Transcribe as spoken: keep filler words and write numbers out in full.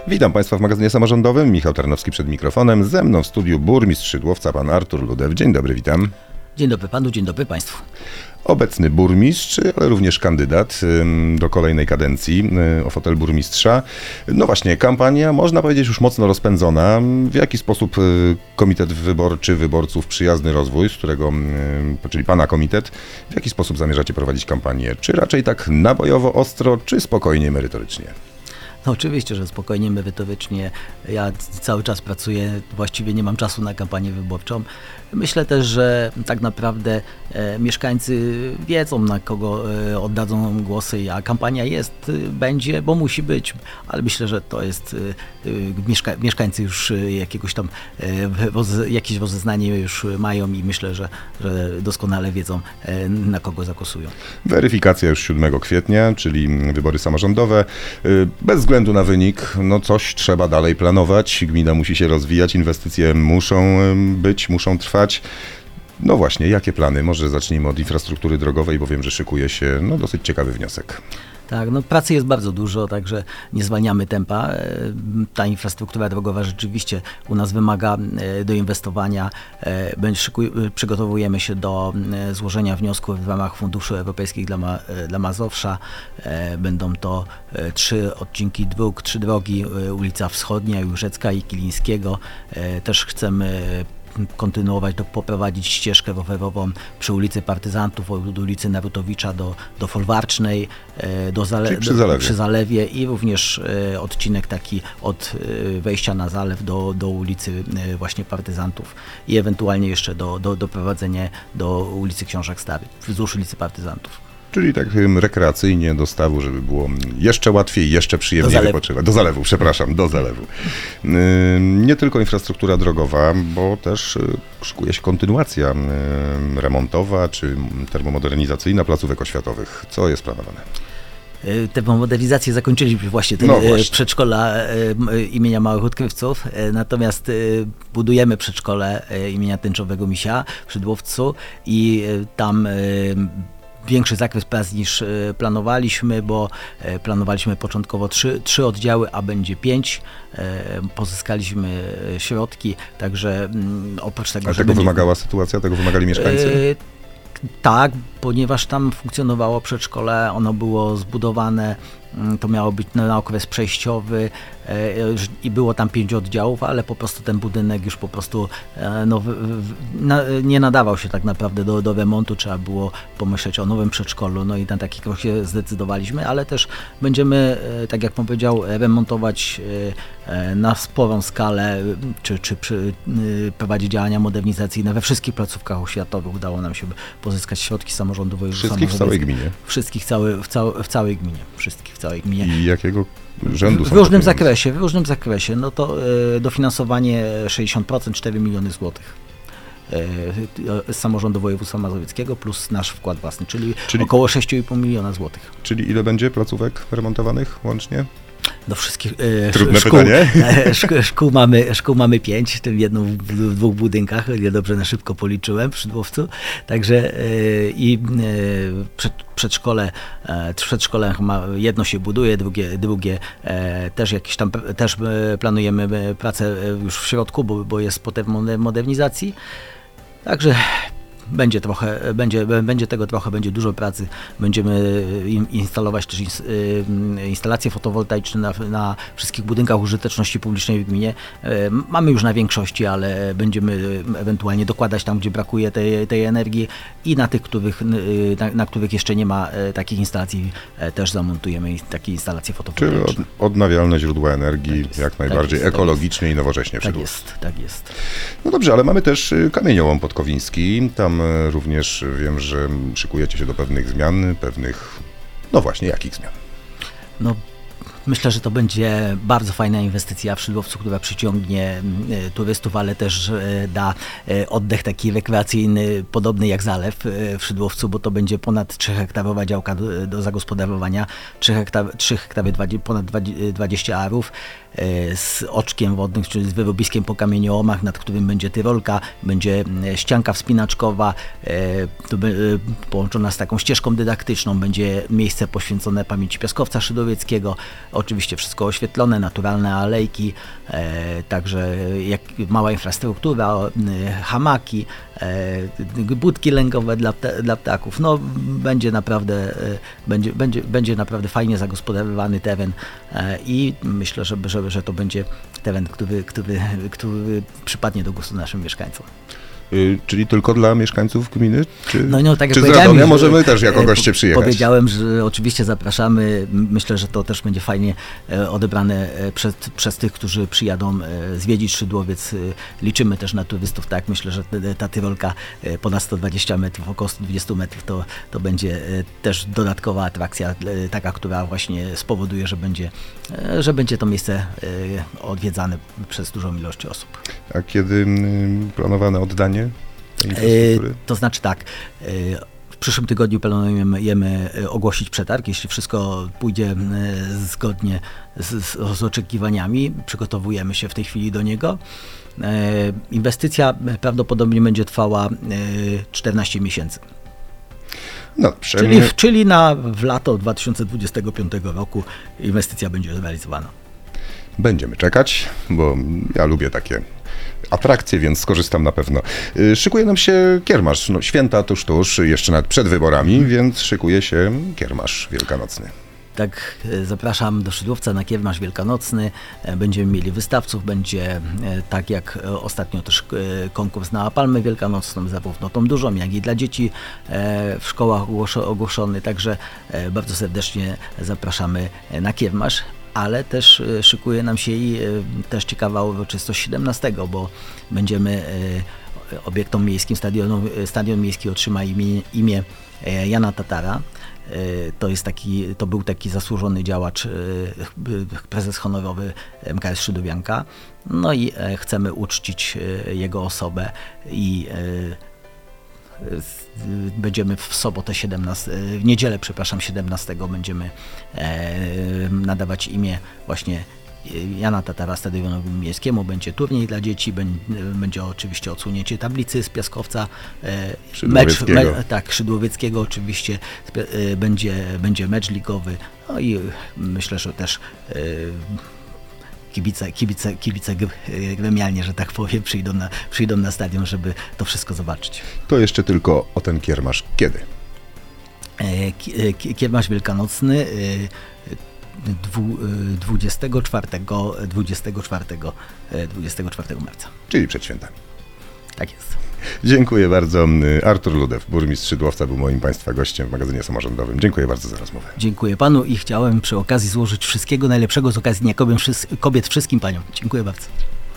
Witam Państwa w magazynie samorządowym. Michał Tarnowski przed mikrofonem. Ze mną w studiu burmistrz Szydłowca, pan Artur Ludew. Dzień dobry, witam. Dzień dobry panu, dzień dobry państwu. Obecny burmistrz, ale również kandydat do kolejnej kadencji o fotel burmistrza. No właśnie, kampania, można powiedzieć, już mocno rozpędzona. W jaki sposób komitet wyborczy wyborców Przyjazny Rozwój, z którego, czyli pana komitet, w jaki sposób zamierzacie prowadzić kampanię? Czy raczej tak nabojowo, ostro, czy spokojnie, merytorycznie? No oczywiście, że spokojnie, merytorycznie. Ja cały czas pracuję, właściwie nie mam czasu na kampanię wyborczą. Myślę też, że tak naprawdę e, mieszkańcy wiedzą, na kogo e, oddadzą głosy, a kampania jest, będzie, bo musi być, ale myślę, że to jest, e, mieszka, mieszkańcy już jakiegoś tam, e, roz, jakieś rozeznanie już mają i myślę, że, że doskonale wiedzą, e, na kogo zagłosują. Weryfikacja już siódmego kwietnia, czyli wybory samorządowe. Bez względu na wynik, no coś trzeba dalej planować, gmina musi się rozwijać, inwestycje muszą być, muszą trwać. No właśnie, jakie plany? Może zacznijmy od infrastruktury drogowej, bo wiem, że szykuje się no, dosyć ciekawy wniosek. Tak, no pracy jest bardzo dużo, także nie zwalniamy tempa. Ta infrastruktura drogowa rzeczywiście u nas wymaga doinwestowania. Szykuj, przygotowujemy się do złożenia wniosków w ramach funduszy europejskich dla, Ma, dla Mazowsza. Będą to trzy odcinki dróg, trzy drogi, ulica Wschodnia, Jórzecka i Kilińskiego. Też chcemy kontynuować, do, poprowadzić ścieżkę rowerową przy ulicy Partyzantów, od ulicy Narutowicza do, do Folwarcznej, do zale, przy, zalewie. Do, przy Zalewie i również e, odcinek taki od e, wejścia na Zalew do, do ulicy e, właśnie Partyzantów i ewentualnie jeszcze do, do, doprowadzenie do ulicy Książek Starych, wzdłuż ulicy Partyzantów. Czyli tak rekreacyjnie do stawu, żeby było jeszcze łatwiej, jeszcze przyjemniej wypoczywać. Do zalewu, przepraszam, do zalewu. Nie tylko infrastruktura drogowa, bo też szykuje się kontynuacja remontowa czy termomodernizacyjna placówek oświatowych. Co jest planowane? Termomodernizację zakończyliśmy właśnie, ten, no właśnie. Przedszkola imienia Małych Odkrywców, natomiast budujemy przedszkole imienia Tęczowego Misia w Szydłowcu i tam większy zakres prac niż planowaliśmy, bo planowaliśmy początkowo trzy, trzy oddziały, a będzie pięć. Pozyskaliśmy środki, także oprócz tego, a że tego będzie... wymagała sytuacja, tego wymagali mieszkańcy? Tak, ponieważ tam funkcjonowało przedszkole, ono było zbudowane, to miało być na okres przejściowy i było tam pięć oddziałów, ale po prostu ten budynek już po prostu no, nie nadawał się tak naprawdę do, do remontu, trzeba było pomyśleć o nowym przedszkolu, no i na taki krok się zdecydowaliśmy, ale też będziemy, tak jak powiedział, remontować na sporą skalę, czy, czy, czy prowadzić działania modernizacyjne we wszystkich placówkach oświatowych. Udało nam się pozyskać środki samorządu województwa. Wszystkich w całej gminie? Wszystkich całe, w, całe, w całej gminie. Wszystkich w całej gminie. I jakiego rzędu w, są w różnym zakresie, w różnym zakresie. No to y, dofinansowanie sześćdziesiąt procent, cztery miliony złotych. Y, z samorządu województwa mazowieckiego plus nasz wkład własny, czyli, czyli około sześć i pół miliona złotych. Czyli ile będzie placówek remontowanych łącznie? Do wszystkich e, Trudne szkół, pytanie. Szkół, szkół, mamy, szkół mamy pięć, w tym jedną w, w dwóch budynkach, ja dobrze na szybko policzyłem w Szydłowcu, także e, i e, przed, przedszkole, e, przedszkole jedno się buduje, drugie, drugie e, też jakieś tam, też planujemy pracę już w środku, bo, bo jest potem modernizacji, także Będzie trochę, będzie, będzie tego trochę, będzie dużo pracy. Będziemy instalować też instalacje fotowoltaiczne na, na wszystkich budynkach użyteczności publicznej w gminie. Mamy już na większości, ale będziemy ewentualnie dokładać tam, gdzie brakuje tej, tej energii i na tych, których, na, na których jeszcze nie ma takich instalacji, też zamontujemy takie instalacje fotowoltaiczne. Czyli od, odnawialne źródła energii, tak jest, jak najbardziej tak jest, ekologicznie tak i nowocześnie. Tak jest, tak jest. No dobrze, ale mamy też kamieniołom podkowiński. Tam również wiem, że szykujecie się do pewnych zmian, pewnych, no właśnie, jakich zmian? No, myślę, że to będzie bardzo fajna inwestycja w Szydłowcu, która przyciągnie turystów, ale też da oddech taki rekreacyjny, podobny jak Zalew w Szydłowcu, bo to będzie ponad trzy hektarowa działka do, do zagospodarowania, trzy hektary, ponad dwadzieścia arów. Z oczkiem wodnym, czyli z wyrobiskiem po kamieniołomach, nad którym będzie tyrolka, będzie ścianka wspinaczkowa, połączona z taką ścieżką dydaktyczną, będzie miejsce poświęcone pamięci Piaskowca Szydowieckiego Oczywiście wszystko oświetlone, naturalne alejki, e, także jak mała infrastruktura, e, hamaki, e, budki lękowe dla, pta, dla ptaków. No będzie naprawdę, e, będzie, będzie, będzie naprawdę fajnie zagospodarowany teren e, i myślę, że, że, że to będzie teren, który, który, który przypadnie do gustu naszym mieszkańcom. Y, czyli tylko dla mieszkańców gminy? Czy, no, no, tak jak czy z powiedziałem, Radomia że- możemy też jako goście przyjechać? Powiedziałem, że oczywiście zapraszamy. Myślę, że to też będzie fajnie e, odebrane e, przez, przez tych, którzy przyjadą e, zwiedzić Szydłowiec. E, Liczymy też na turystów, tak? Myślę, że te- ta Tyrolka e, ponad sto dwadzieścia metrów, około sto dwadzieścia metrów to, to będzie e, też dodatkowa atrakcja, e, taka, która właśnie spowoduje, że będzie, e, że będzie to miejsce e, odwiedzane przez dużą ilość osób. A kiedy y, planowane oddanie tej E, infrastruktury? To znaczy tak, e, w przyszłym tygodniu planujemy e, ogłosić przetarg, jeśli wszystko pójdzie e, zgodnie z, z, z oczekiwaniami. Przygotowujemy się w tej chwili do niego. E, Inwestycja prawdopodobnie będzie trwała e, czternaście miesięcy. No dobrze. Czyli, czyli na, w lato dwa tysiące dwudziestego piątego roku inwestycja będzie zrealizowana. Będziemy czekać, bo ja lubię takie atrakcje, więc skorzystam na pewno. Y, Szykuje nam się kiermasz. No, święta tuż, tuż, jeszcze nawet przed wyborami, więc szykuje się kiermasz wielkanocny. Tak, e, zapraszam do Szydłowca na kiermasz wielkanocny. E, Będziemy mieli wystawców, będzie e, tak jak e, ostatnio też e, konkurs na palmę wielkanocną, zarówno tą dużą, jak i dla dzieci e, w szkołach ogłoszo- ogłoszony. Także e, bardzo serdecznie zapraszamy e, na kiermasz. Ale też e, szykuje nam się i e, też ciekawa uroczystość siedemnastego, bo będziemy e, obiektom miejskim, stadionu, stadion miejski otrzyma imię, imię e, Jana Tatara. E, To jest taki, to był taki zasłużony działacz, e, prezes honorowy M K S Szydowianka. No i e, chcemy uczcić e, jego osobę i e, z- będziemy w sobotę siedemnastego, w niedzielę, przepraszam, siedemnastego będziemy e, nadawać imię właśnie Jana Tatara Stadionowi Miejskiemu. Będzie turniej dla dzieci, beń- będzie oczywiście odsunięcie tablicy z piaskowca. e, Szydłowieckiego. me- tak, Szydłowieckiego oczywiście. Spe- e, Będzie, będzie mecz ligowy. No i myślę, że też e, kibice, kibice, kibice g- gremialnie, że tak powiem, przyjdą na, przyjdą na stadion, żeby to wszystko zobaczyć. To jeszcze tylko o ten kiermasz. Kiedy? E, ki- e, ki- Kiermasz wielkanocny e, dwu- e, dwudziestego czwartego, dwudziestego czwartego, e, dwudziestego czwartego marca. Czyli przed świętami. Tak jest. Dziękuję bardzo. Artur Ludew, burmistrz Szydłowca, był moim Państwa gościem w magazynie samorządowym. Dziękuję bardzo za rozmowę. Dziękuję panu i chciałem przy okazji złożyć wszystkiego najlepszego z okazji Dnia Kobiet, kobiet wszystkim paniom. Dziękuję bardzo.